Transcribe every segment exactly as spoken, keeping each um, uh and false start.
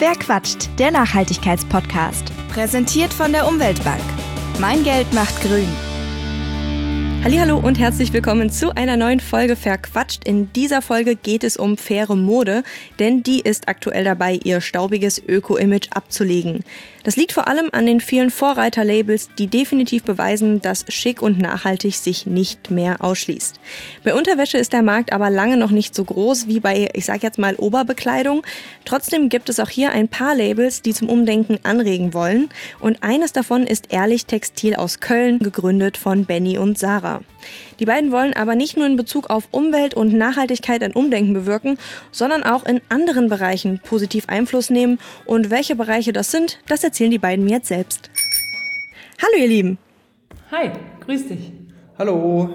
Wer quatscht? Der Nachhaltigkeitspodcast. Präsentiert von der Umweltbank. Mein Geld macht grün. Hallihallo und herzlich willkommen zu einer neuen Folge Verquatscht. In dieser Folge geht es um faire Mode, denn die ist aktuell dabei, ihr staubiges Öko-Image abzulegen. Das liegt vor allem an den vielen Vorreiterlabels, die definitiv beweisen, dass schick und nachhaltig sich nicht mehr ausschließt. Bei Unterwäsche ist der Markt aber lange noch nicht so groß wie bei, ich sag jetzt mal, Oberbekleidung. Trotzdem gibt es auch hier ein paar Labels, die zum Umdenken anregen wollen. Und eines davon ist Ehrlich Textil aus Köln, gegründet von Benny und Sarah. Die beiden wollen aber nicht nur in Bezug auf Umwelt und Nachhaltigkeit ein Umdenken bewirken, sondern auch in anderen Bereichen positiv Einfluss nehmen. Und welche Bereiche das sind, das erzählen die beiden mir jetzt selbst. Hallo ihr Lieben. Hi, grüß dich. Hallo.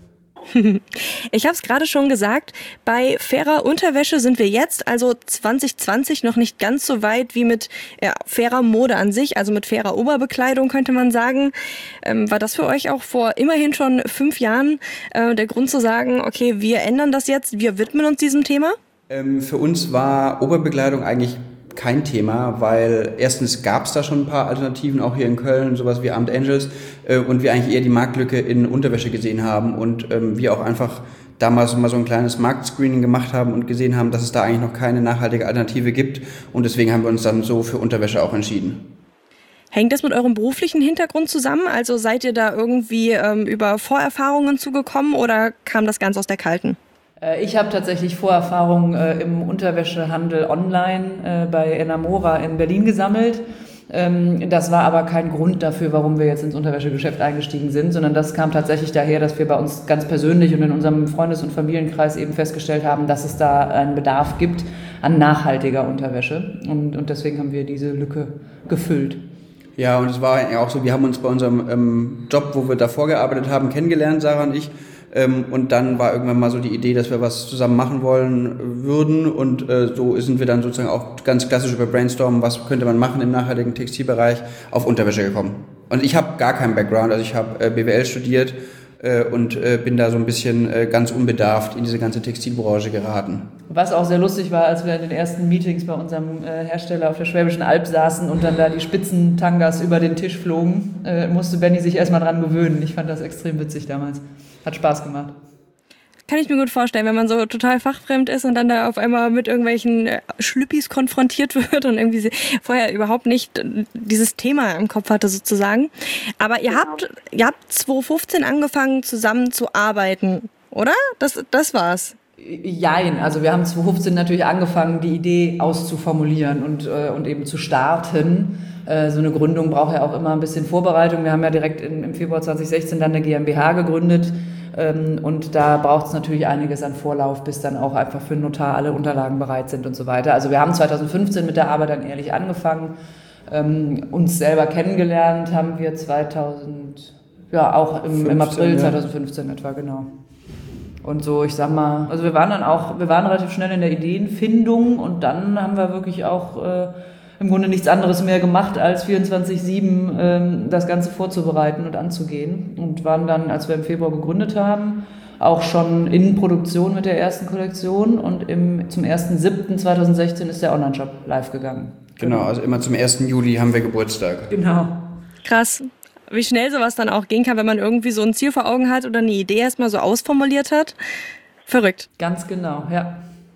Ich habe es gerade schon gesagt, bei fairer Unterwäsche sind wir jetzt, also zwanzig zwanzig, noch nicht ganz so weit wie mit ja, fairer Mode an sich, also mit fairer Oberbekleidung könnte man sagen. Ähm, war das für euch auch vor immerhin schon fünf Jahren äh, der Grund zu sagen, okay, wir ändern das jetzt, wir widmen uns diesem Thema? Ähm, für uns war Oberbekleidung eigentlich kein Thema, weil erstens gab es da schon ein paar Alternativen, auch hier in Köln, sowas wie Armed Angels, äh, und wir eigentlich eher die Marktlücke in Unterwäsche gesehen haben und ähm, wir auch einfach damals mal so ein kleines Marktscreening gemacht haben und gesehen haben, dass es da eigentlich noch keine nachhaltige Alternative gibt und deswegen haben wir uns dann so für Unterwäsche auch entschieden. Hängt das mit eurem beruflichen Hintergrund zusammen? Also seid ihr da irgendwie ähm, über Vorerfahrungen zugekommen oder kam das ganz aus der Kalten? Ich habe tatsächlich Vorerfahrungen äh, im Unterwäschehandel online äh, bei Enamora in Berlin gesammelt. Ähm, das war aber kein Grund dafür, warum wir jetzt ins Unterwäschegeschäft eingestiegen sind, sondern das kam tatsächlich daher, dass wir bei uns ganz persönlich und in unserem Freundes- und Familienkreis eben festgestellt haben, dass es da einen Bedarf gibt an nachhaltiger Unterwäsche. Und, und deswegen haben wir diese Lücke gefüllt. Ja, und es war ja auch so, wir haben uns bei unserem ähm, Job, wo wir davor gearbeitet haben, kennengelernt, Sarah und ich. Ähm, und dann war irgendwann mal so die Idee, dass wir was zusammen machen wollen würden und äh, so sind wir dann sozusagen auch ganz klassisch über Brainstormen, was könnte man machen im nachhaltigen Textilbereich, auf Unterwäsche gekommen. Und ich habe gar keinen Background, also ich habe äh, B W L studiert äh, und äh, bin da so ein bisschen äh, ganz unbedarft in diese ganze Textilbranche geraten. Was auch sehr lustig war, als wir in den ersten Meetings bei unserem äh, Hersteller auf der Schwäbischen Alb saßen und dann da die Spitzentangas über den Tisch flogen, äh, musste Benny sich erstmal dran gewöhnen. Ich fand das extrem witzig damals. Hat Spaß gemacht. Kann ich mir gut vorstellen, wenn man so total fachfremd ist und dann da auf einmal mit irgendwelchen Schlüppis konfrontiert wird und irgendwie vorher überhaupt nicht dieses Thema im Kopf hatte sozusagen. Aber ihr habt, ihr habt zwanzig fünfzehn angefangen zusammen zu arbeiten, oder? Das, das war's. Jein, also wir haben zwanzig fünfzehn natürlich angefangen, die Idee auszuformulieren und, äh, und eben zu starten. Äh, so eine Gründung braucht ja auch immer ein bisschen Vorbereitung. Wir haben ja direkt in, im Februar zwanzig sechzehn dann eine GmbH gegründet ähm, und da braucht es natürlich einiges an Vorlauf, bis dann auch einfach für den Notar alle Unterlagen bereit sind und so weiter. Also wir haben zwanzig fünfzehn mit der Arbeit dann ehrlich angefangen, ähm, uns selber kennengelernt haben wir zweitausend, ja auch im, im April zwanzig fünfzehn ja. etwa, genau. Und so, ich sag mal, also wir waren dann auch, wir waren relativ schnell in der Ideenfindung und dann haben wir wirklich auch äh, im Grunde nichts anderes mehr gemacht, als vierundzwanzig sieben ähm, das Ganze vorzubereiten und anzugehen. Und waren dann, als wir im Februar gegründet haben, auch schon in Produktion mit der ersten Kollektion und im, zum ersten siebten zweitausendsechzehn ist der Online-Shop live gegangen. Genau, also immer zum ersten Juli haben wir Geburtstag. Genau. Krass. Wie schnell sowas dann auch gehen kann, wenn man irgendwie so ein Ziel vor Augen hat oder eine Idee erstmal so ausformuliert hat. Verrückt. Ganz genau, ja.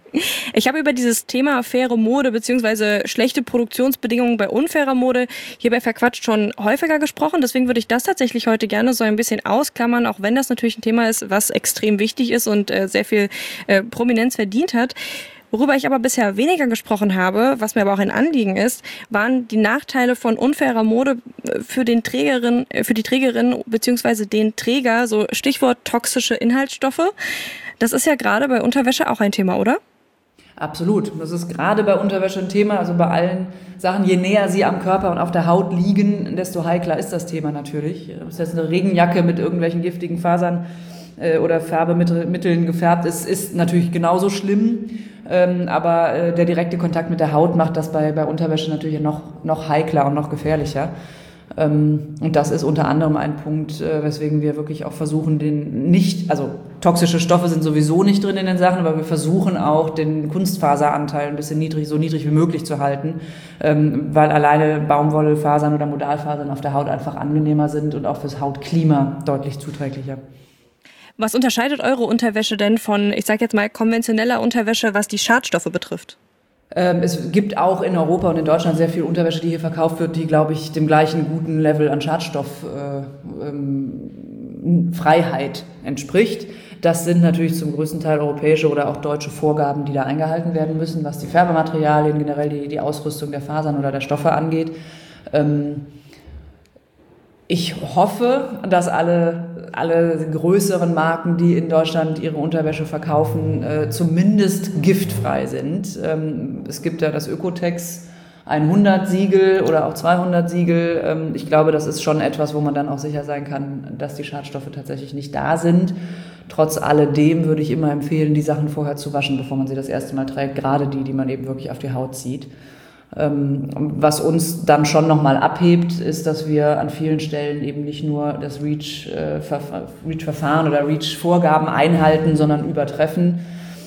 Ich habe über dieses Thema faire Mode bzw. schlechte Produktionsbedingungen bei unfairer Mode hier bei Verquatscht schon häufiger gesprochen. Deswegen würde ich das tatsächlich heute gerne so ein bisschen ausklammern, auch wenn das natürlich ein Thema ist, was extrem wichtig ist und äh, sehr viel äh, Prominenz verdient hat. Worüber ich aber bisher weniger gesprochen habe, was mir aber auch ein Anliegen ist, waren die Nachteile von unfairer Mode für den Trägerin, für die Trägerin bzw. den Träger, so Stichwort toxische Inhaltsstoffe. Das ist ja gerade bei Unterwäsche auch ein Thema, oder? Absolut. Das ist gerade bei Unterwäsche ein Thema, also bei allen Sachen, je näher sie am Körper und auf der Haut liegen, desto heikler ist das Thema natürlich. Ob es jetzt eine Regenjacke mit irgendwelchen giftigen Fasern äh, oder Färbemitteln gefärbt ist, ist natürlich genauso schlimm. Ähm, aber äh, der direkte Kontakt mit der Haut macht das bei, bei Unterwäsche natürlich noch, noch heikler und noch gefährlicher. Und das ist unter anderem ein Punkt, weswegen wir wirklich auch versuchen, den nicht, also toxische Stoffe sind sowieso nicht drin in den Sachen, aber wir versuchen auch, den Kunstfaseranteil ein bisschen niedrig, so niedrig wie möglich zu halten, weil alleine Baumwollfasern oder Modalfasern auf der Haut einfach angenehmer sind und auch fürs Hautklima deutlich zuträglicher. Was unterscheidet eure Unterwäsche denn von, ich sage jetzt mal, konventioneller Unterwäsche, was die Schadstoffe betrifft? Es gibt auch in Europa und in Deutschland sehr viel Unterwäsche, die hier verkauft wird, die, glaube ich, dem gleichen guten Level an Schadstofffreiheit äh, entspricht. Das sind natürlich zum größten Teil europäische oder auch deutsche Vorgaben, die da eingehalten werden müssen, was die Färbematerialien, generell die, die Ausrüstung der Fasern oder der Stoffe angeht. Ähm, ich hoffe, dass alle alle größeren Marken, die in Deutschland ihre Unterwäsche verkaufen, äh, zumindest giftfrei sind. Ähm, es gibt ja das Ökotex hundert Siegel oder auch zweihundert Siegel. Ähm, ich glaube, das ist schon etwas, wo man dann auch sicher sein kann, dass die Schadstoffe tatsächlich nicht da sind. Trotz alledem würde ich immer empfehlen, die Sachen vorher zu waschen, bevor man sie das erste Mal trägt, gerade die, die man eben wirklich auf die Haut zieht. Was uns dann schon nochmal abhebt, ist, dass wir an vielen Stellen eben nicht nur das REACH-Verfahren oder REACH-Vorgaben einhalten, sondern übertreffen.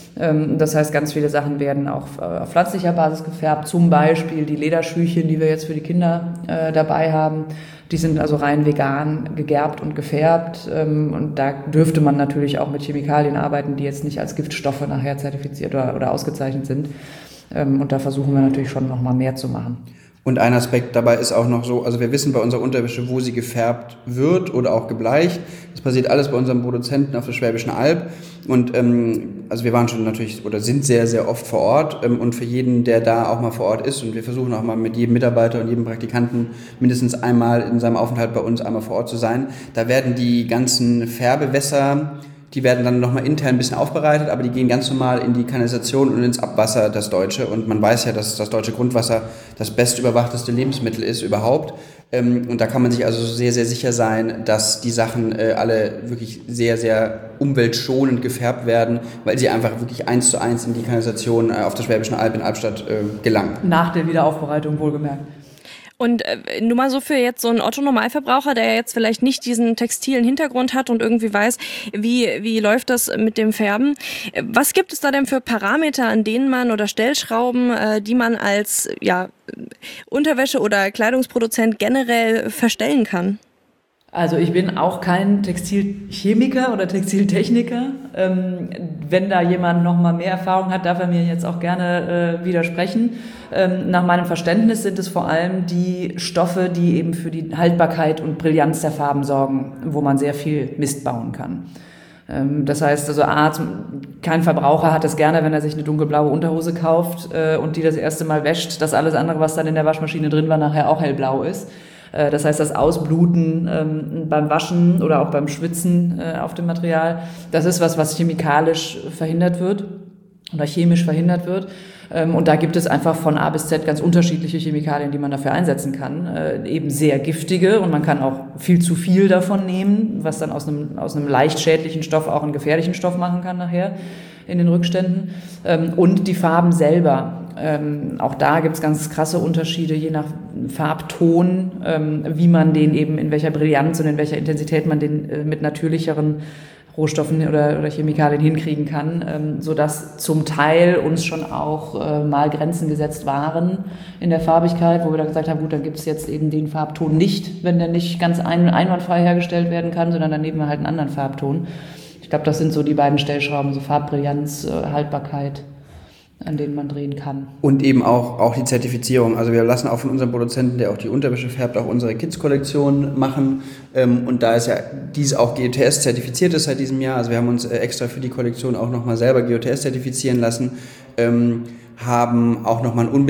Das heißt, ganz viele Sachen werden auch auf pflanzlicher Basis gefärbt, zum Beispiel die Lederschüchchen, die wir jetzt für die Kinder dabei haben. Die sind also rein vegan gegerbt und gefärbt, und da dürfte man natürlich auch mit Chemikalien arbeiten, die jetzt nicht als Giftstoffe nachher zertifiziert oder, oder ausgezeichnet sind. Und da versuchen wir natürlich schon noch mal mehr zu machen. Und ein Aspekt dabei ist auch noch so, also wir wissen bei unserer Unterwäsche, wo sie gefärbt wird oder auch gebleicht. Das passiert alles bei unserem Produzenten auf der Schwäbischen Alb. Und ähm, also wir waren schon natürlich oder sind sehr, sehr oft vor Ort. Ähm, und für jeden, der da auch mal vor Ort ist, und wir versuchen auch mal mit jedem Mitarbeiter und jedem Praktikanten mindestens einmal in seinem Aufenthalt bei uns einmal vor Ort zu sein, da werden die ganzen Färbewässer, die werden dann nochmal intern ein bisschen aufbereitet, aber die gehen ganz normal in die Kanalisation und ins Abwasser, das Deutsche. Und man weiß ja, dass das deutsche Grundwasser das bestüberwachteste Lebensmittel ist überhaupt. Und da kann man sich also sehr, sehr sicher sein, dass die Sachen alle wirklich sehr, sehr umweltschonend gefärbt werden, weil sie einfach wirklich eins zu eins in die Kanalisation auf der Schwäbischen Alb in Albstadt gelangen. Nach der Wiederaufbereitung wohlgemerkt. Und äh, nur mal so für jetzt so einen Otto-Normalverbraucher, der jetzt vielleicht nicht diesen textilen Hintergrund hat und irgendwie weiß, wie wie läuft das mit dem Färben. Was gibt es da denn für Parameter, an denen man oder Stellschrauben, äh, die man als ja Unterwäsche- oder Kleidungsproduzent generell verstellen kann? Also ich bin auch kein Textilchemiker oder Textiltechniker. Ähm, wenn da jemand noch mal mehr Erfahrung hat, darf er mir jetzt auch gerne äh, widersprechen. Ähm, nach meinem Verständnis sind es vor allem die Stoffe, die eben für die Haltbarkeit und Brillanz der Farben sorgen, wo man sehr viel Mist bauen kann. Ähm, das heißt also, A, kein Verbraucher hat es gerne, wenn er sich eine dunkelblaue Unterhose kauft äh, und die das erste Mal wäscht, dass alles andere, was dann in der Waschmaschine drin war, nachher auch hellblau ist. Das heißt, das Ausbluten ähm, beim Waschen oder auch beim Schwitzen äh, auf dem Material, das ist was, was chemikalisch verhindert wird oder chemisch verhindert wird. Ähm, und da gibt es einfach von A bis Z ganz unterschiedliche Chemikalien, die man dafür einsetzen kann. Äh, eben sehr giftige, und man kann auch viel zu viel davon nehmen, was dann aus einem, aus einem leicht schädlichen Stoff auch einen gefährlichen Stoff machen kann nachher in den Rückständen. Ähm, und die Farben selber. Ähm, auch da gibt es ganz krasse Unterschiede, je nach Farbton, ähm, wie man den eben, in welcher Brillanz und in welcher Intensität man den äh, mit natürlicheren Rohstoffen oder, oder Chemikalien hinkriegen kann, ähm, sodass zum Teil uns schon auch äh, mal Grenzen gesetzt waren in der Farbigkeit, wo wir dann gesagt haben, gut, dann gibt es jetzt eben den Farbton nicht, wenn der nicht ganz ein, einwandfrei hergestellt werden kann, sondern dann nehmen wir halt einen anderen Farbton. Ich glaube, das sind so die beiden Stellschrauben, so Farbbrillanz, äh, Haltbarkeit, an denen man drehen kann. Und eben auch, auch die Zertifizierung. Also wir lassen auch von unserem Produzenten, der auch die Unterwäsche färbt, auch unsere Kids-Kollektion machen. Und da ist ja dies auch G O T S zertifiziert ist seit diesem Jahr. Also wir haben uns extra für die Kollektion auch nochmal selber G O T S zertifizieren lassen. Ähm, haben auch nochmal ein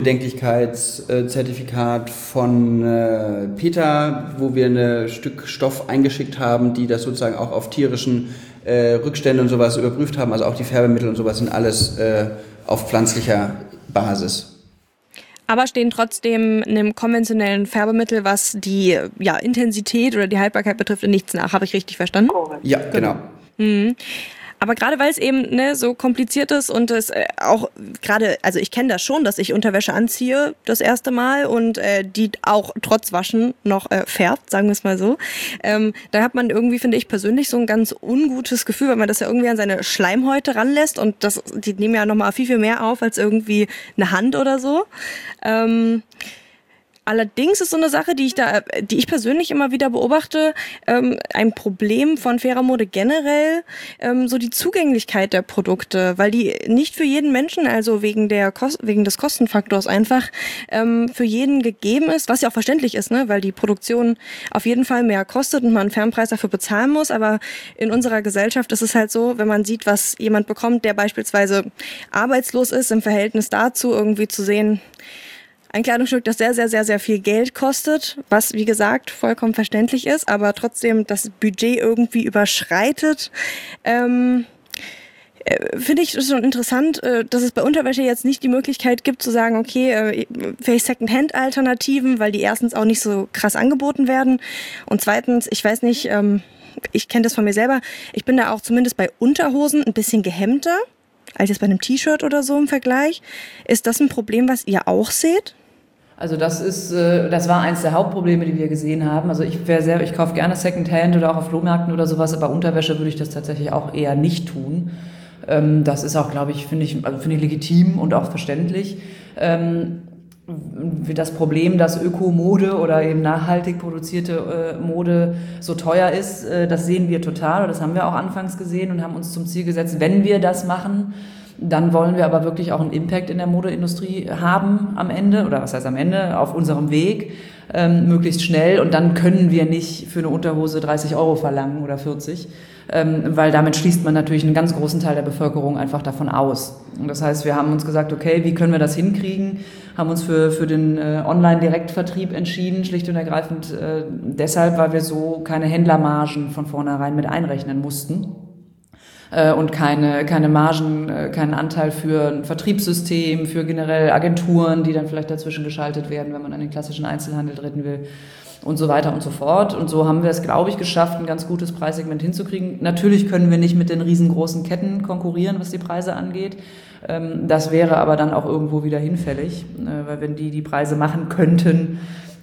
Unbedenklichkeitszertifikat von äh, PETA, wo wir ein Stück Stoff eingeschickt haben, die das sozusagen auch auf tierischen äh, Rückstände und sowas überprüft haben. Also auch die Färbemittel und sowas sind alles äh, auf pflanzlicher Basis. Aber stehen trotzdem einem konventionellen Färbemittel, was die ja, Intensität oder die Haltbarkeit betrifft, in nichts nach. Habe ich richtig verstanden? Ja, genau. Mhm. Aber gerade weil es eben ne, so kompliziert ist und es äh, auch gerade, also ich kenne das schon, dass ich Unterwäsche anziehe das erste Mal und äh, die auch trotz Waschen noch äh, färbt, sagen wir es mal so. Ähm, da hat man irgendwie, finde ich persönlich, so ein ganz ungutes Gefühl, weil man das ja irgendwie an seine Schleimhäute ranlässt und das, die nehmen ja nochmal viel, viel mehr auf als irgendwie eine Hand oder so. Ähm, Allerdings ist so eine Sache, die ich da, die ich persönlich immer wieder beobachte, ähm, ein Problem von fairer Mode generell, ähm, so die Zugänglichkeit der Produkte, weil die nicht für jeden Menschen, also wegen der Kost, wegen des Kostenfaktors einfach ähm, für jeden gegeben ist, was ja auch verständlich ist, ne, weil die Produktion auf jeden Fall mehr kostet und man einen Fernpreis dafür bezahlen muss. Aber in unserer Gesellschaft ist es halt so, wenn man sieht, was jemand bekommt, der beispielsweise arbeitslos ist, im Verhältnis dazu irgendwie zu sehen, ein Kleidungsstück, das sehr, sehr, sehr, sehr viel Geld kostet, was, wie gesagt, vollkommen verständlich ist, aber trotzdem das Budget irgendwie überschreitet. Ähm, äh, finde ich schon interessant, äh, dass es bei Unterwäsche jetzt nicht die Möglichkeit gibt zu sagen, okay, äh, vielleicht Second-Hand-Alternativen, weil die erstens auch nicht so krass angeboten werden und zweitens, ich weiß nicht, ähm, ich kenne das von mir selber, ich bin da auch zumindest bei Unterhosen ein bisschen gehemmter als jetzt bei einem T-Shirt oder so im Vergleich. Ist das ein Problem, was ihr auch seht? Also das ist, das war eins der Hauptprobleme, die wir gesehen haben. Also ich wäre sehr, ich kaufe gerne Secondhand oder auch auf Flohmärkten oder sowas, aber Unterwäsche würde ich das tatsächlich auch eher nicht tun. Das ist auch, glaube ich, finde ich, also finde ich legitim und auch verständlich. Das Problem, dass Ökomode oder eben nachhaltig produzierte Mode so teuer ist, das sehen wir total. Und das haben wir auch anfangs gesehen und haben uns zum Ziel gesetzt, wenn wir das machen, dann wollen wir aber wirklich auch einen Impact in der Modeindustrie haben am Ende, oder was heißt am Ende, auf unserem Weg, ähm, möglichst schnell. Und dann können wir nicht für eine Unterhose dreißig Euro verlangen oder vierzig, ähm, weil damit schließt man natürlich einen ganz großen Teil der Bevölkerung einfach davon aus. Und das heißt, wir haben uns gesagt, okay, wie können wir das hinkriegen? Haben uns für, für den äh, Online-Direktvertrieb entschieden, schlicht und ergreifend äh, deshalb, weil wir so keine Händlermargen von vornherein mit einrechnen mussten. Und keine, keine Margen, keinen Anteil für ein Vertriebssystem, für generell Agenturen, die dann vielleicht dazwischen geschaltet werden, wenn man an den klassischen Einzelhandel treten will und so weiter und so fort. Und so haben wir es, glaube ich, geschafft, ein ganz gutes Preissegment hinzukriegen. Natürlich können wir nicht mit den riesengroßen Ketten konkurrieren, was die Preise angeht. Das wäre aber dann auch irgendwo wieder hinfällig, weil wenn die die Preise machen könnten,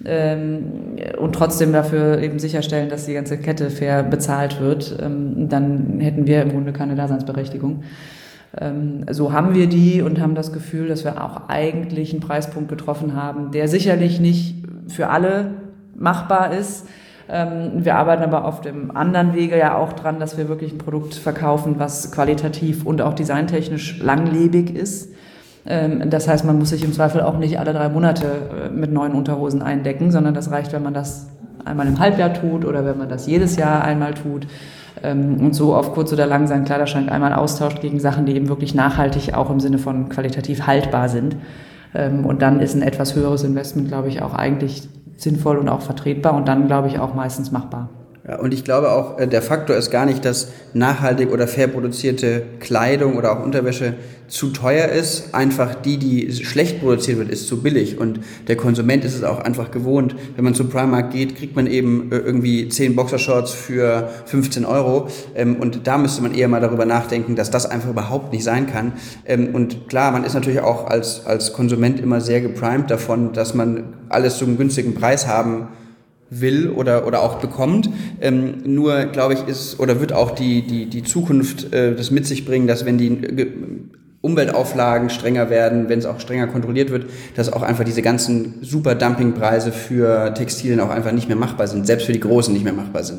Ähm, und trotzdem dafür eben sicherstellen, dass die ganze Kette fair bezahlt wird, ähm, dann hätten wir im Grunde keine Daseinsberechtigung. Ähm, so haben wir die und haben das Gefühl, dass wir auch eigentlich einen Preispunkt getroffen haben, der sicherlich nicht für alle machbar ist. Ähm, wir arbeiten aber auf dem anderen Wege ja auch dran, dass wir wirklich ein Produkt verkaufen, was qualitativ und auch designtechnisch langlebig ist. Das heißt, man muss sich im Zweifel auch nicht alle drei Monate mit neuen Unterhosen eindecken, sondern das reicht, wenn man das einmal im Halbjahr tut oder wenn man das jedes Jahr einmal tut und so auf kurz oder lang seinen Kleiderschrank einmal austauscht gegen Sachen, die eben wirklich nachhaltig auch im Sinne von qualitativ haltbar sind. Und dann ist ein etwas höheres Investment, glaube ich, auch eigentlich sinnvoll und auch vertretbar und dann, glaube ich, auch meistens machbar. Ja, und ich glaube auch, der Faktor ist gar nicht, dass nachhaltig oder fair produzierte Kleidung oder auch Unterwäsche zu teuer ist. Einfach die, die schlecht produziert wird, ist zu billig. Und der Konsument ist es auch einfach gewohnt. Wenn man zum Primark geht, kriegt man eben irgendwie zehn Boxershorts für fünfzehn Euro. Und da müsste man eher mal darüber nachdenken, dass das einfach überhaupt nicht sein kann. Und klar, man ist natürlich auch als, als Konsument immer sehr geprimed davon, dass man alles zu einem günstigen Preis haben will oder oder auch bekommt. Ähm, nur, glaube ich, ist oder wird auch die die die Zukunft äh, das mit sich bringen, dass wenn die äh, Umweltauflagen strenger werden, wenn es auch strenger kontrolliert wird, dass auch einfach diese ganzen super Dumpingpreise für Textilien auch einfach nicht mehr machbar sind, selbst für die Großen nicht mehr machbar sind.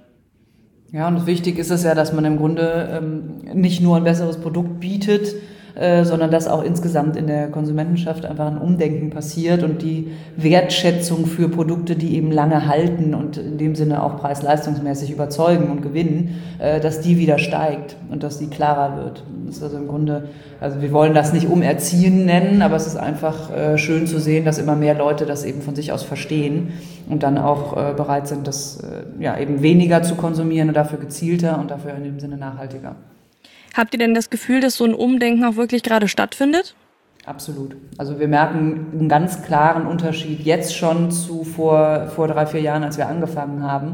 Ja, und wichtig ist es ja, dass man im Grunde ähm, nicht nur ein besseres Produkt bietet, Äh, sondern dass auch insgesamt in der Konsumentenschaft einfach ein Umdenken passiert und die Wertschätzung für Produkte, die eben lange halten und in dem Sinne auch preis-leistungsmäßig überzeugen und gewinnen, äh, dass die wieder steigt und dass die klarer wird. Das ist also im Grunde, also wir wollen das nicht umerziehen nennen, aber es ist einfach äh, schön zu sehen, dass immer mehr Leute das eben von sich aus verstehen und dann auch äh, bereit sind, das äh, ja eben weniger zu konsumieren und dafür gezielter und dafür in dem Sinne nachhaltiger. Habt ihr denn das Gefühl, dass so ein Umdenken auch wirklich gerade stattfindet? Absolut. Also wir merken einen ganz klaren Unterschied jetzt schon zu vor, vor drei, vier Jahren, als wir angefangen haben,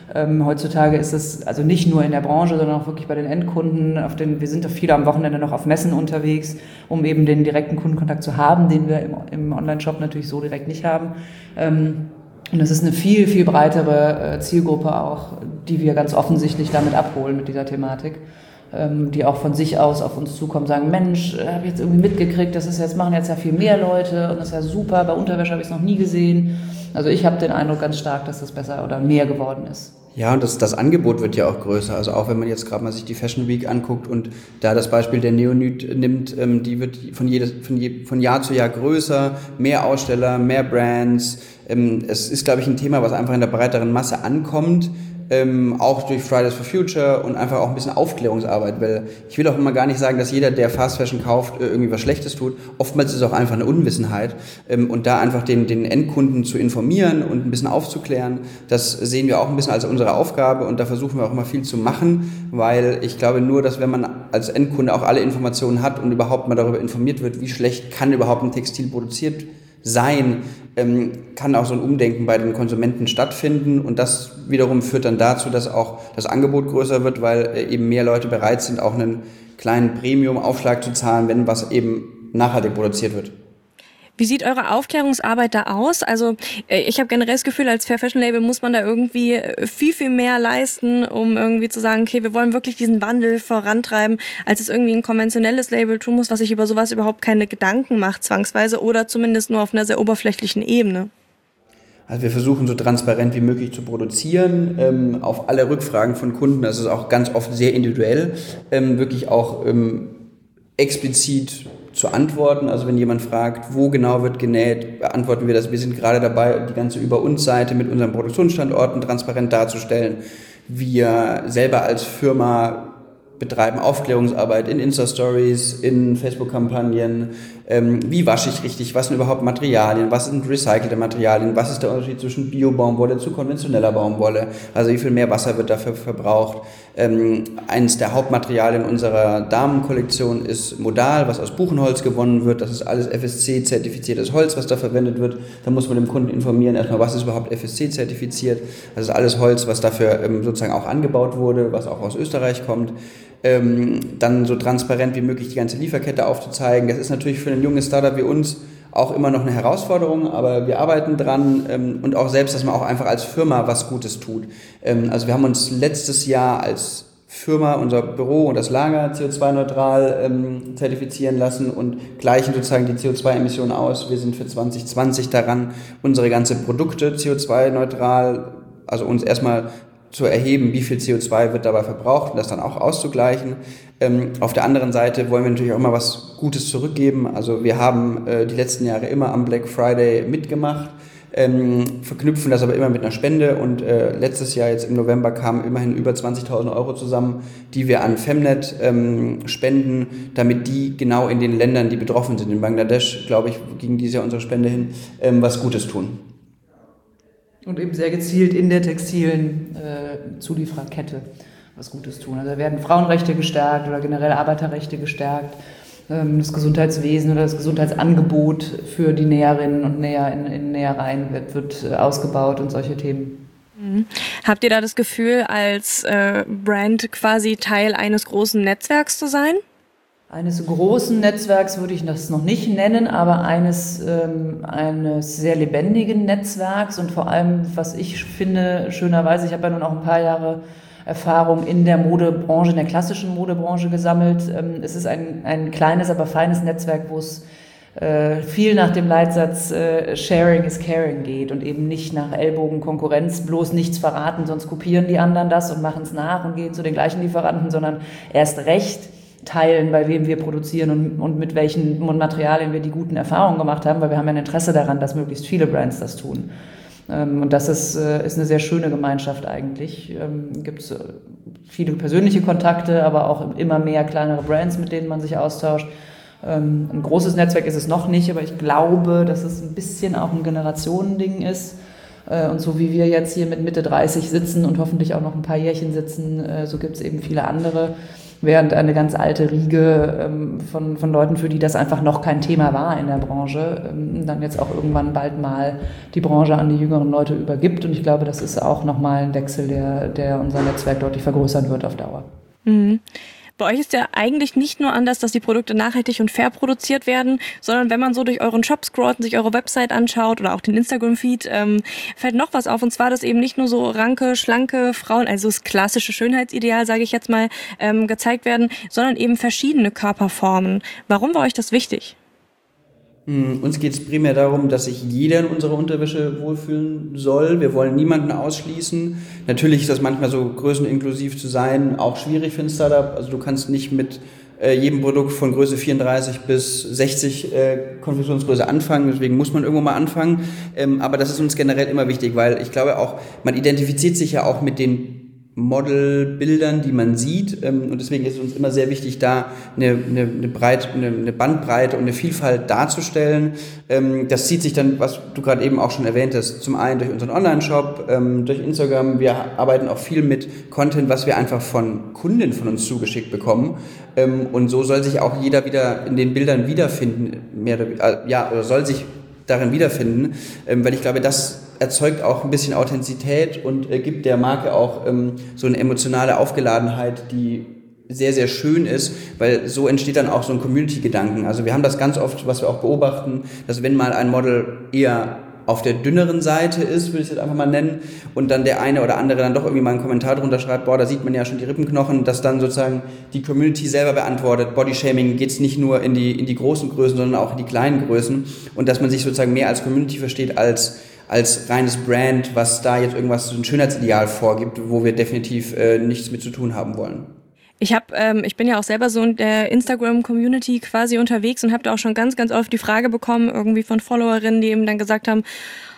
Ähm, heutzutage ist es also nicht nur in der Branche, sondern auch wirklich bei den Endkunden. Auf den, wir sind doch viele am Wochenende noch auf Messen unterwegs, um eben den direkten Kundenkontakt zu haben, den wir im, im Online-Shop natürlich so direkt nicht haben. Ähm, und das ist eine viel, viel breitere äh, Zielgruppe auch, die wir ganz offensichtlich damit abholen mit dieser Thematik. Ähm, die auch von sich aus auf uns zukommen, sagen, Mensch, habe ich jetzt irgendwie mitgekriegt, das ist jetzt, machen jetzt ja viel mehr Leute und das ist ja super, bei Unterwäsche habe ich es noch nie gesehen. Also ich habe den Eindruck ganz stark, dass das besser oder mehr geworden ist. Ja, und das, das Angebot wird ja auch größer. Also auch wenn man jetzt gerade mal sich die Fashion Week anguckt und da das Beispiel der Neonyd nimmt, ähm, die wird von, jedes, von, je, von Jahr zu Jahr größer, mehr Aussteller, mehr Brands. Ähm, es ist, glaube ich, ein Thema, was einfach in der breiteren Masse ankommt. Ähm, auch durch Fridays for Future und einfach auch ein bisschen Aufklärungsarbeit, weil ich will auch immer gar nicht sagen, dass jeder, der Fast Fashion kauft, äh, irgendwie was Schlechtes tut. Oftmals ist es auch einfach eine Unwissenheit ähm, und da einfach den, den Endkunden zu informieren und ein bisschen aufzuklären, das sehen wir auch ein bisschen als unsere Aufgabe und da versuchen wir auch immer viel zu machen, weil ich glaube nur, dass wenn man als Endkunde auch alle Informationen hat und überhaupt mal darüber informiert wird, wie schlecht kann überhaupt ein Textil produziert sein, ähm, kann auch so ein Umdenken bei den Konsumenten stattfinden und das wiederum führt dann dazu, dass auch das Angebot größer wird, weil äh, eben mehr Leute bereit sind, auch einen kleinen Premium-Aufschlag zu zahlen, wenn was eben nachhaltig produziert wird. Wie sieht eure Aufklärungsarbeit da aus? Also ich habe generell das Gefühl, als Fair Fashion Label muss man da irgendwie viel, viel mehr leisten, um irgendwie zu sagen, okay, wir wollen wirklich diesen Wandel vorantreiben, als es irgendwie ein konventionelles Label tun muss, was sich über sowas überhaupt keine Gedanken macht zwangsweise oder zumindest nur auf einer sehr oberflächlichen Ebene. Also wir versuchen so transparent wie möglich zu produzieren, ähm, auf alle Rückfragen von Kunden, das ist auch ganz oft sehr individuell, ähm, wirklich auch ähm, explizit zu antworten. Also wenn jemand fragt, wo genau wird genäht, beantworten wir das. Wir sind gerade dabei, die ganze Über-uns-Seite mit unseren Produktionsstandorten transparent darzustellen. Wir selber als Firma betreiben Aufklärungsarbeit in Insta-Stories, in Facebook-Kampagnen. Ähm, wie wasche ich richtig? Was sind überhaupt Materialien? Was sind recycelte Materialien? Was ist der Unterschied zwischen Bio-Baumwolle zu konventioneller Baumwolle? Also wie viel mehr Wasser wird dafür verbraucht? Ähm, eines der Hauptmaterialien unserer Damenkollektion ist Modal, was aus Buchenholz gewonnen wird. Das ist alles F S C-zertifiziertes Holz, was da verwendet wird. Da muss man dem Kunden informieren, erstmal, was ist überhaupt F S C-zertifiziert. Das ist alles Holz, was dafür ähm, sozusagen auch angebaut wurde, was auch aus Österreich kommt. Ähm, dann so transparent wie möglich die ganze Lieferkette aufzuzeigen. Das ist natürlich für ein junges Startup wie uns auch immer noch eine Herausforderung, aber wir arbeiten dran ähm, und auch selbst, dass man auch einfach als Firma was Gutes tut. Ähm, also wir haben uns letztes Jahr als Firma, unser Büro und das Lager C O zwei neutral ähm, zertifizieren lassen und gleichen sozusagen die C O zwei Emissionen aus. Wir sind für zwanzig zwanzig daran, unsere ganzen Produkte C O zwei neutral, also uns erstmal zu erheben, wie viel C O zwei wird dabei verbraucht und das dann auch auszugleichen. Ähm, auf der anderen Seite wollen wir natürlich auch immer was Gutes zurückgeben. Also wir haben äh, die letzten Jahre immer am Black Friday mitgemacht, ähm, verknüpfen das aber immer mit einer Spende und äh, letztes Jahr jetzt im November kamen immerhin über zwanzigtausend Euro zusammen, die wir an Femnet ähm, spenden, damit die genau in den Ländern, die betroffen sind, in Bangladesch, glaube ich, ging dieses Jahr unsere Spende hin, ähm, was Gutes tun. Und eben sehr gezielt in der textilen äh, Zuliefererkette was Gutes tun. Also da werden Frauenrechte gestärkt oder generell Arbeiterrechte gestärkt, ähm, das Gesundheitswesen oder das Gesundheitsangebot für die Näherinnen und Näher in, in Nähereien wird, wird äh, ausgebaut und solche Themen. Mhm. Habt ihr da das Gefühl, als äh, Brand quasi Teil eines großen Netzwerks zu sein? Eines großen Netzwerks würde ich das noch nicht nennen, aber eines, ähm, eines sehr lebendigen Netzwerks und vor allem, was ich finde, schönerweise, ich habe ja nun auch ein paar Jahre Erfahrung in der Modebranche, in der klassischen Modebranche gesammelt. Ähm, es ist ein, ein kleines, aber feines Netzwerk, wo es äh, viel nach dem Leitsatz äh, Sharing is Caring geht und eben nicht nach Ellbogenkonkurrenz, bloß nichts verraten, sonst kopieren die anderen das und machen es nach und gehen zu den gleichen Lieferanten, sondern erst recht teilen, bei wem wir produzieren und, und mit welchen Materialien wir die guten Erfahrungen gemacht haben, weil wir haben ja ein Interesse daran, dass möglichst viele Brands das tun. Ähm, und das ist, äh, ist eine sehr schöne Gemeinschaft eigentlich. Ähm, gibt es äh, viele persönliche Kontakte, aber auch immer mehr kleinere Brands, mit denen man sich austauscht. Ähm, ein großes Netzwerk ist es noch nicht, aber ich glaube, dass es ein bisschen auch ein Generationending ist. Äh, und so wie wir jetzt hier mit Mitte dreißig sitzen und hoffentlich auch noch ein paar Jährchen sitzen, äh, so gibt es eben viele andere. während eine ganz alte Riege ähm, von, von Leuten, für die das einfach noch kein Thema war in der Branche, ähm, dann jetzt auch irgendwann bald mal die Branche an die jüngeren Leute übergibt. Und ich glaube, das ist auch nochmal ein Wechsel, der, der unser Netzwerk deutlich vergrößern wird auf Dauer. Mhm. Bei euch ist ja eigentlich nicht nur anders, dass die Produkte nachhaltig und fair produziert werden, sondern wenn man so durch euren Shop scrollt und sich eure Website anschaut oder auch den Instagram-Feed, ähm, fällt noch was auf. Und zwar, dass eben nicht nur so ranke, schlanke Frauen, also das klassische Schönheitsideal, sage ich jetzt mal, ähm, gezeigt werden, sondern eben verschiedene Körperformen. Warum war euch das wichtig? Uns geht es primär darum, dass sich jeder in unserer Unterwäsche wohlfühlen soll. Wir wollen niemanden ausschließen. Natürlich ist das manchmal so größeninklusiv zu sein auch schwierig für ein Startup. Also du kannst nicht mit äh, jedem Produkt von Größe vierunddreißig bis sechzig äh, Konfektionsgröße anfangen. Deswegen muss man irgendwo mal anfangen. Ähm, aber das ist uns generell immer wichtig, weil ich glaube auch, man identifiziert sich ja auch mit den Modelbildern, die man sieht, und deswegen ist es uns immer sehr wichtig, da eine, eine, eine, Breit, eine, eine Bandbreite und eine Vielfalt darzustellen. Das zieht sich dann, was du gerade eben auch schon erwähnt hast, zum einen durch unseren Online-Shop, durch Instagram. Wir arbeiten auch viel mit Content, was wir einfach von Kunden von uns zugeschickt bekommen, und so soll sich auch jeder wieder in den Bildern wiederfinden, mehr oder, ja, oder soll sich darin wiederfinden, weil ich glaube, das erzeugt auch ein bisschen Authentizität und äh, gibt der Marke auch ähm, so eine emotionale Aufgeladenheit, die sehr, sehr schön ist, weil so entsteht dann auch so ein Community-Gedanken. Also wir haben das ganz oft, was wir auch beobachten, dass wenn mal ein Model eher auf der dünneren Seite ist, würde ich es jetzt einfach mal nennen, und dann der eine oder andere dann doch irgendwie mal einen Kommentar drunter schreibt, boah, da sieht man ja schon die Rippenknochen, dass dann sozusagen die Community selber beantwortet, Bodyshaming geht's nicht nur in die, in die großen Größen, sondern auch in die kleinen Größen, und dass man sich sozusagen mehr als Community versteht, als als reines Brand, was da jetzt irgendwas, so ein Schönheitsideal vorgibt, wo wir definitiv äh, nichts mit zu tun haben wollen. Ich hab, ähm, ich bin ja auch selber so in der Instagram-Community quasi unterwegs und habe da auch schon ganz, ganz oft die Frage bekommen, irgendwie von Followerinnen, die eben dann gesagt haben,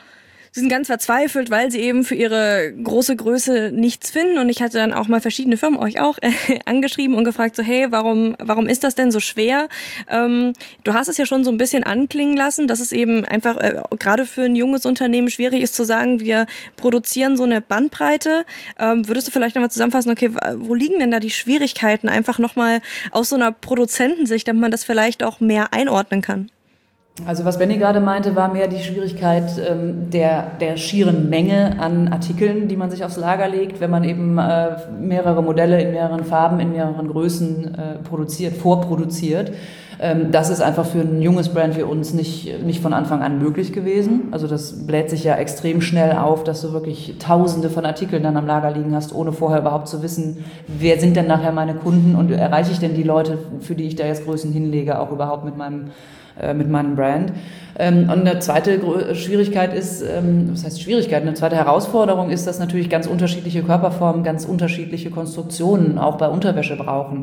sie sind ganz verzweifelt, weil sie eben für ihre große Größe nichts finden. Und ich hatte dann auch mal verschiedene Firmen, euch auch, äh, angeschrieben und gefragt, so hey, warum warum ist das denn so schwer? Ähm, du hast es ja schon so ein bisschen anklingen lassen, dass es eben einfach äh, gerade für ein junges Unternehmen schwierig ist zu sagen, wir produzieren so eine Bandbreite. Ähm, würdest du vielleicht nochmal zusammenfassen, okay, wo liegen denn da die Schwierigkeiten? Einfach nochmal aus so einer Produzentensicht, damit man das vielleicht auch mehr einordnen kann. Also was Benny gerade meinte, war mehr die Schwierigkeit ähm, der, der schieren Menge an Artikeln, die man sich aufs Lager legt, wenn man eben äh, mehrere Modelle in mehreren Farben, in mehreren Größen äh, produziert, vorproduziert. Ähm, das ist einfach für ein junges Brand wie uns nicht, nicht von Anfang an möglich gewesen. Also das bläht sich ja extrem schnell auf, dass du wirklich Tausende von Artikeln dann am Lager liegen hast, ohne vorher überhaupt zu wissen, wer sind denn nachher meine Kunden und erreiche ich denn die Leute, für die ich da jetzt Größen hinlege, auch überhaupt mit meinem mit meinem Brand. Und eine zweite Schwierigkeit ist, was heißt Schwierigkeit, eine zweite Herausforderung ist, dass natürlich ganz unterschiedliche Körperformen, ganz unterschiedliche Konstruktionen auch bei Unterwäsche brauchen.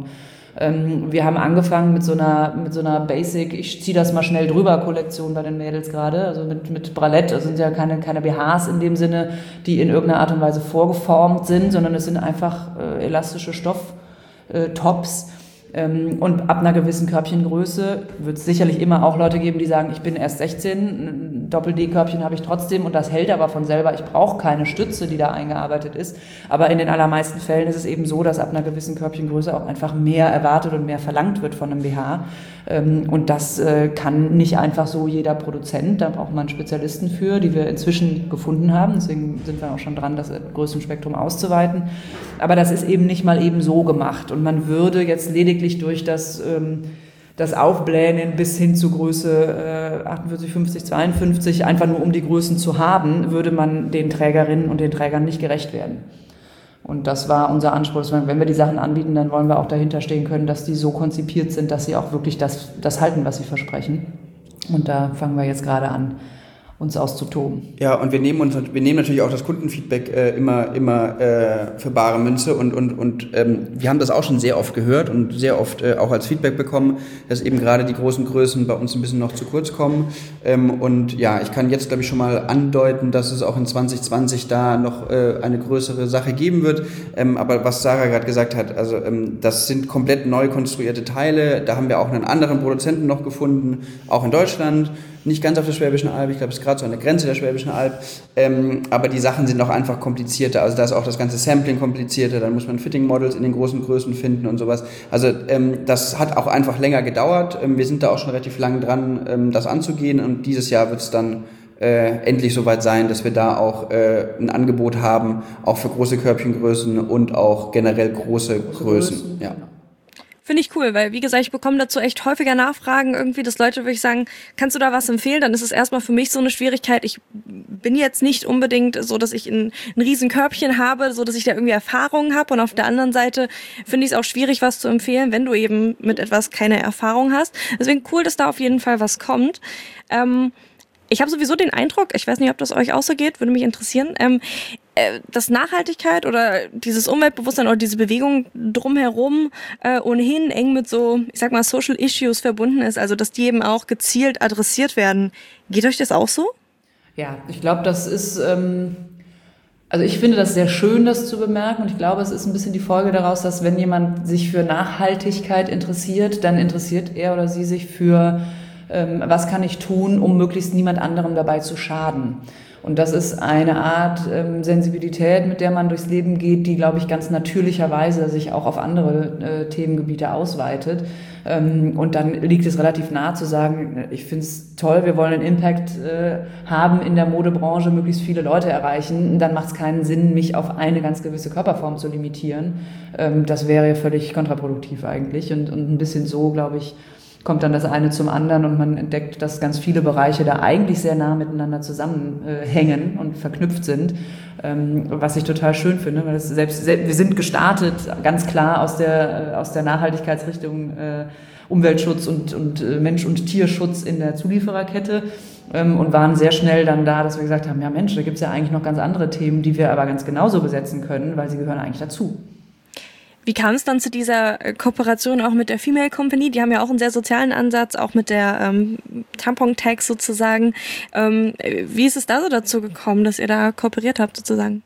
Wir haben angefangen mit so einer, mit so einer Basic, ich ziehe das mal schnell drüber Kollektion bei den Mädels gerade, also mit, mit Bralette, also sind ja keine, keine B Hs in dem Sinne, die in irgendeiner Art und Weise vorgeformt sind, sondern es sind einfach äh, elastische Stofftops. Und ab einer gewissen Körbchengröße wird es sicherlich immer auch Leute geben, die sagen, ich bin erst sechzehn, ein Doppel-D-Körbchen habe ich trotzdem und das hält aber von selber, ich brauche keine Stütze, die da eingearbeitet ist. Aber in den allermeisten Fällen ist es eben so, dass ab einer gewissen Körbchengröße auch einfach mehr erwartet und mehr verlangt wird von einem B H. Und das kann nicht einfach so jeder Produzent, da braucht man Spezialisten für, die wir inzwischen gefunden haben. Deswegen sind wir auch schon dran, das Größenspektrum auszuweiten. Aber das ist eben nicht mal eben so gemacht und man würde jetzt lediglich durch das, ähm, das Aufblähen bis hin zu Größe äh, achtundvierzig, fünfzig, zweiundfünfzig, einfach nur um die Größen zu haben, würde man den Trägerinnen und den Trägern nicht gerecht werden. Und das war unser Anspruch, dass wir, wenn wir die Sachen anbieten, dann wollen wir auch dahinter stehen können, dass die so konzipiert sind, dass sie auch wirklich das, das halten, was sie versprechen. Und da fangen wir jetzt gerade an, uns auszutoben. Ja, und wir nehmen uns, wir nehmen natürlich auch das Kundenfeedback äh, immer, immer äh, für bare Münze und und und ähm, wir haben das auch schon sehr oft gehört und sehr oft äh, auch als Feedback bekommen, dass eben gerade die großen Größen bei uns ein bisschen noch zu kurz kommen. Ähm, und ja, ich kann jetzt glaube ich schon mal andeuten, dass es auch in zwanzig zwanzig da noch äh, eine größere Sache geben wird. Ähm, aber was Sarah gerade gesagt hat, also ähm, das sind komplett neu konstruierte Teile. Da haben wir auch einen anderen Produzenten noch gefunden, auch in Deutschland. nicht ganz auf der Schwäbischen Alb, ich glaube, es ist gerade so an der Grenze der Schwäbischen Alb, ähm, aber die Sachen sind auch einfach komplizierter, also da ist auch das ganze Sampling komplizierter, dann muss man Fitting-Models in den großen Größen finden und sowas. Also ähm, das hat auch einfach länger gedauert, ähm, wir sind da auch schon relativ lang dran, ähm, das anzugehen und dieses Jahr wird es dann Äh, endlich soweit sein, dass wir da auch äh, ein Angebot haben, auch für große Körbchengrößen und auch generell große, große Größen. Größen. Ja. Finde ich cool, weil wie gesagt, ich bekomme dazu echt häufiger Nachfragen irgendwie, dass Leute wirklich sagen, kannst du da was empfehlen? Dann ist es erstmal für mich so eine Schwierigkeit. Ich bin jetzt nicht unbedingt so, dass ich ein, ein riesen Körbchen habe, so dass ich da irgendwie Erfahrungen habe. Und auf der anderen Seite finde ich es auch schwierig, was zu empfehlen, wenn du eben mit etwas keine Erfahrung hast. Deswegen cool, dass da auf jeden Fall was kommt. Ähm, Ich habe sowieso den Eindruck, ich weiß nicht, ob das euch auch so geht, würde mich interessieren, ähm, äh, dass Nachhaltigkeit oder dieses Umweltbewusstsein oder diese Bewegung drumherum äh, ohnehin eng mit so, ich sag mal, Social Issues verbunden ist, also dass die eben auch gezielt adressiert werden. Geht euch das auch so? Ja, ich glaube, das ist, ähm, also ich finde das sehr schön, das zu bemerken und ich glaube, es ist ein bisschen die Folge daraus, dass wenn jemand sich für Nachhaltigkeit interessiert, dann interessiert er oder sie sich für was kann ich tun, um möglichst niemand anderem dabei zu schaden. Und das ist eine Art ähm, Sensibilität, mit der man durchs Leben geht, die, glaube ich, ganz natürlicherweise sich auch auf andere äh, Themengebiete ausweitet. Ähm, und dann liegt es relativ nahe zu sagen, ich finde es toll, wir wollen einen Impact äh, haben in der Modebranche, möglichst viele Leute erreichen. Dann macht es keinen Sinn, mich auf eine ganz gewisse Körperform zu limitieren. Ähm, das wäre ja völlig kontraproduktiv eigentlich. Und, und ein bisschen so, glaube ich, kommt dann das eine zum anderen und man entdeckt, dass ganz viele Bereiche da eigentlich sehr nah miteinander zusammenhängen und verknüpft sind, ähm, was ich total schön finde, weil das selbst, selbst wir sind gestartet ganz klar aus der aus der Nachhaltigkeitsrichtung äh, Umweltschutz und und äh, Mensch- und Tierschutz in der Zuliefererkette ähm, und waren sehr schnell dann da, dass wir gesagt haben, ja Mensch, da gibt's ja eigentlich noch ganz andere Themen, die wir aber ganz genauso besetzen können, weil sie gehören eigentlich dazu. Wie kam es dann zu dieser Kooperation auch mit der Female Company? Die haben ja auch einen sehr sozialen Ansatz, auch mit der ähm, Tampon-Tags sozusagen. Ähm, wie ist es da so dazu gekommen, dass ihr da kooperiert habt sozusagen?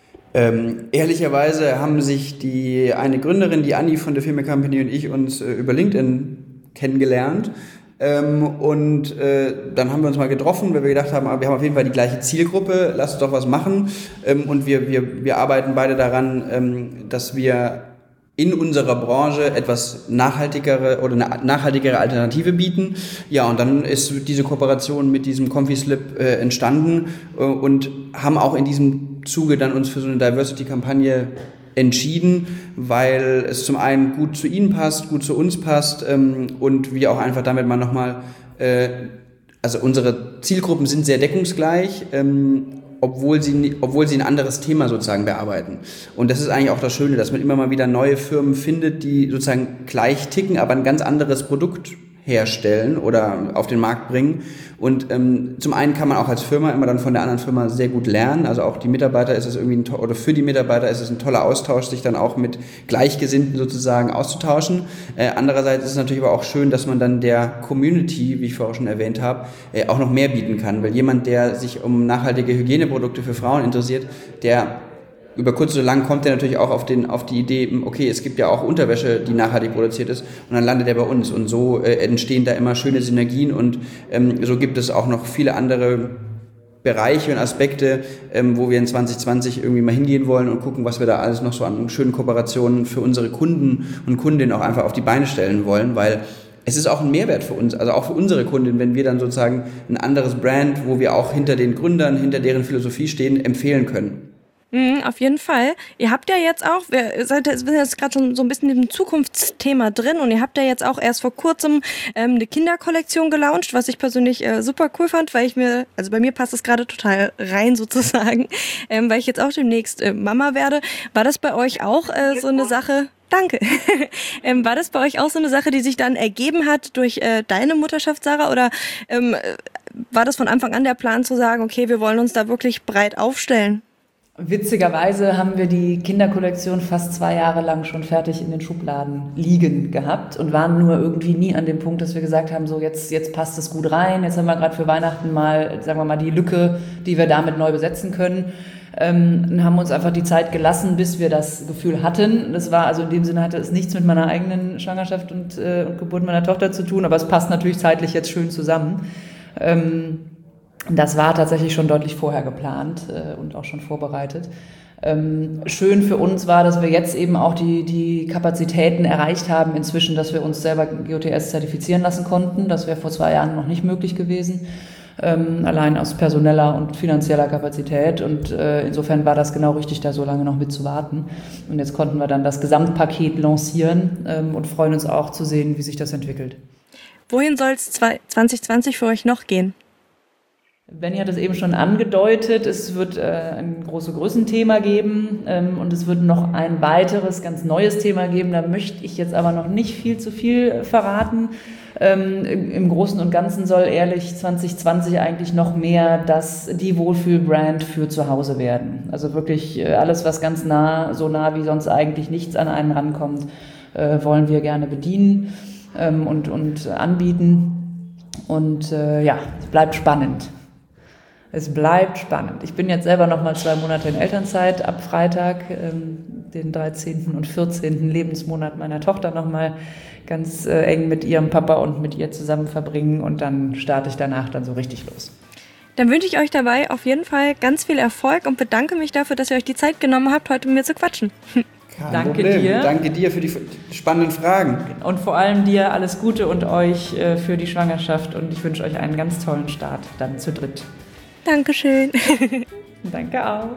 Ähm, ehrlicherweise haben sich die eine Gründerin, die Anni von der Female Company und ich uns äh, über LinkedIn kennengelernt. Ähm, und äh, dann haben wir uns mal getroffen, weil wir gedacht haben, wir haben auf jeden Fall die gleiche Zielgruppe, lasst uns doch was machen. Ähm, und wir, wir, wir arbeiten beide daran, ähm, dass wir in unserer Branche etwas nachhaltigere oder eine nachhaltigere Alternative bieten. Ja, und dann ist diese Kooperation mit diesem ComfySlip äh, entstanden äh, und haben auch in diesem Zuge dann uns für so eine Diversity-Kampagne entschieden, weil es zum einen gut zu ihnen passt, gut zu uns passt ähm, und wir auch einfach damit mal nochmal, äh, also unsere Zielgruppen sind sehr deckungsgleich, ähm, obwohl sie, obwohl sie ein anderes Thema sozusagen bearbeiten. Und das ist eigentlich auch das Schöne, dass man immer mal wieder neue Firmen findet, die sozusagen gleich ticken, aber ein ganz anderes Produkt herstellen oder auf den Markt bringen. Und ähm, zum einen kann man auch als Firma immer dann von der anderen Firma sehr gut lernen. Also auch die Mitarbeiter ist es irgendwie ein to- oder für die Mitarbeiter ist es ein toller Austausch, sich dann auch mit Gleichgesinnten sozusagen auszutauschen. Äh, andererseits ist es natürlich aber auch schön, dass man dann der Community, wie ich vorher schon erwähnt habe, äh, auch noch mehr bieten kann. Weil jemand, der sich um nachhaltige Hygieneprodukte für Frauen interessiert, der über kurz oder lang kommt er natürlich auch auf, den, auf die Idee, okay, es gibt ja auch Unterwäsche, die nachhaltig produziert ist und dann landet er bei uns und so äh, entstehen da immer schöne Synergien und ähm, so gibt es auch noch viele andere Bereiche und Aspekte, ähm, wo wir in zwanzig zwanzig irgendwie mal hingehen wollen und gucken, was wir da alles noch so an schönen Kooperationen für unsere Kunden und Kundinnen auch einfach auf die Beine stellen wollen, weil es ist auch ein Mehrwert für uns, also auch für unsere Kunden, wenn wir dann sozusagen ein anderes Brand, wo wir auch hinter den Gründern, hinter deren Philosophie stehen, empfehlen können. Mhm, auf jeden Fall. Ihr habt ja jetzt auch, wir seid wir sind jetzt gerade schon so ein bisschen im Zukunftsthema drin und ihr habt ja jetzt auch erst vor kurzem ähm, eine Kinderkollektion gelauncht, was ich persönlich äh, super cool fand, weil ich mir, also bei mir passt es gerade total rein sozusagen, ähm, weil ich jetzt auch demnächst äh, Mama werde. War das bei euch auch äh, so eine Sache? Danke. ähm, war das bei euch auch so eine Sache, die sich dann ergeben hat durch äh, deine Mutterschaft, Sarah, oder ähm, war das von Anfang an der Plan zu sagen, okay, wir wollen uns da wirklich breit aufstellen? Witzigerweise haben wir die Kinderkollektion fast zwei Jahre lang schon fertig in den Schubladen liegen gehabt und waren nur irgendwie nie an dem Punkt, dass wir gesagt haben, so jetzt, jetzt passt es gut rein, jetzt haben wir gerade für Weihnachten mal, sagen wir mal, die Lücke, die wir damit neu besetzen können. Ähm, und haben uns einfach die Zeit gelassen, bis wir das Gefühl hatten. Das war also in dem Sinne, hatte es nichts mit meiner eigenen Schwangerschaft und, äh, und Geburt meiner Tochter zu tun, aber es passt natürlich zeitlich jetzt schön zusammen. Ähm, das war tatsächlich schon deutlich vorher geplant äh, und auch schon vorbereitet. Ähm, schön für uns war, dass wir jetzt eben auch die, die Kapazitäten erreicht haben inzwischen, dass wir uns selber G O T S zertifizieren lassen konnten. Das wäre vor zwei Jahren noch nicht möglich gewesen, ähm, allein aus personeller und finanzieller Kapazität. Und äh, insofern war das genau richtig, da so lange noch mit zu warten. Und jetzt konnten wir dann das Gesamtpaket lancieren ähm, und freuen uns auch zu sehen, wie sich das entwickelt. Wohin soll es zwanzig zwanzig für euch noch gehen? Benny hat es eben schon angedeutet, es wird äh, ein großes Größenthema geben ähm, und es wird noch ein weiteres, ganz neues Thema geben. Da möchte ich jetzt aber noch nicht viel zu viel verraten. Ähm, im, Im Großen und Ganzen soll ehrlich zwanzig zwanzig eigentlich noch mehr das, die Wohlfühlbrand für zu Hause werden. Also wirklich äh, alles, was ganz nah, so nah wie sonst eigentlich nichts an einen rankommt, äh, wollen wir gerne bedienen ähm, und, und anbieten. Und äh, ja, es bleibt spannend. Es bleibt spannend. Ich bin jetzt selber noch mal zwei Monate in Elternzeit ab Freitag, ähm, den dreizehnten und vierzehnten Lebensmonat meiner Tochter noch mal ganz äh, eng mit ihrem Papa und mit ihr zusammen verbringen und dann starte ich danach dann so richtig los. Dann wünsche ich euch dabei auf jeden Fall ganz viel Erfolg und bedanke mich dafür, dass ihr euch die Zeit genommen habt, heute mit mir zu quatschen. Kein Danke Problem. dir. Danke dir für die spannenden Fragen. Und vor allem dir alles Gute und euch äh, für die Schwangerschaft und ich wünsche euch einen ganz tollen Start dann zu dritt. Dankeschön. Danke auch.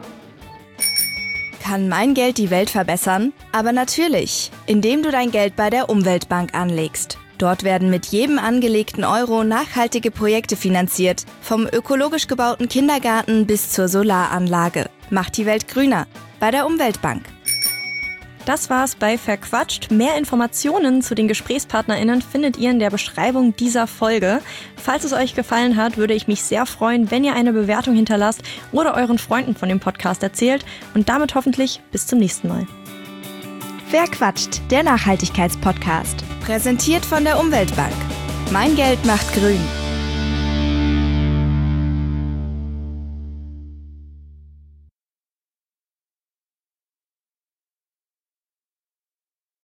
Kann mein Geld die Welt verbessern? Aber natürlich, indem du dein Geld bei der Umweltbank anlegst. Dort werden mit jedem angelegten Euro nachhaltige Projekte finanziert, vom ökologisch gebauten Kindergarten bis zur Solaranlage. Macht die Welt grüner bei der Umweltbank. Das war's bei Verquatscht. Mehr Informationen zu den GesprächspartnerInnen findet ihr in der Beschreibung dieser Folge. Falls es euch gefallen hat, würde ich mich sehr freuen, wenn ihr eine Bewertung hinterlasst oder euren Freunden von dem Podcast erzählt. Und damit hoffentlich bis zum nächsten Mal. Verquatscht, der Nachhaltigkeitspodcast. Präsentiert von der Umweltbank. Mein Geld macht grün.